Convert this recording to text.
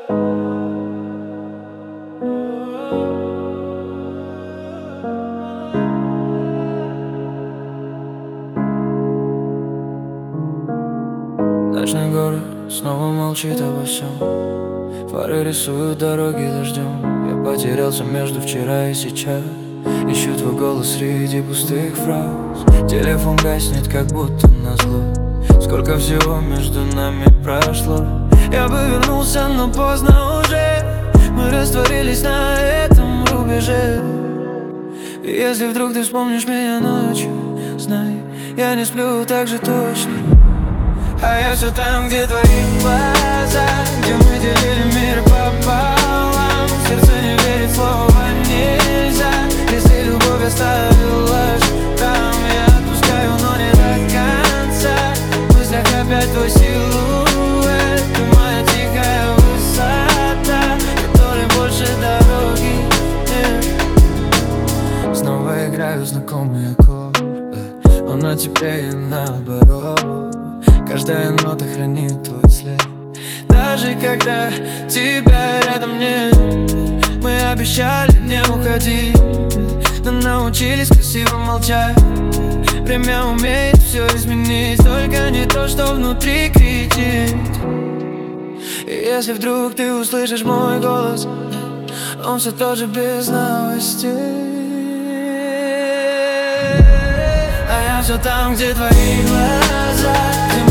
Ночной город снова молчит обо всем. Фары рисуют дороги дождем. Я потерялся между вчера и сейчас. Ищу твой голос среди пустых фраз. Телефон гаснет, как будто назло. Сколько всего между нами прошло. Я бы вернулся, но поздно уже. Мы растворились на этом рубеже. И если вдруг ты вспомнишь меня ночью, знай, я не сплю так же точно. А я все там, где твои глаза, где мы делили мир пополам. Сердце не верит, слова нельзя. Если любовь оставила, там я отпускаю, но не до конца. В мыслях опять твой силуэт. Ты моя тихая высота, которой больше дороги нет. Снова играю знакомые аккорды, но на тебе и наоборот. Каждая нота хранит твой след. Даже когда тебя рядом нет. Мы обещали не уходить, но научились красиво молчать. Время умеет все изменить, только не то, что внутри кричит. И если вдруг ты услышишь мой голос, он все тот же без новостей. А я все там, где твои глаза,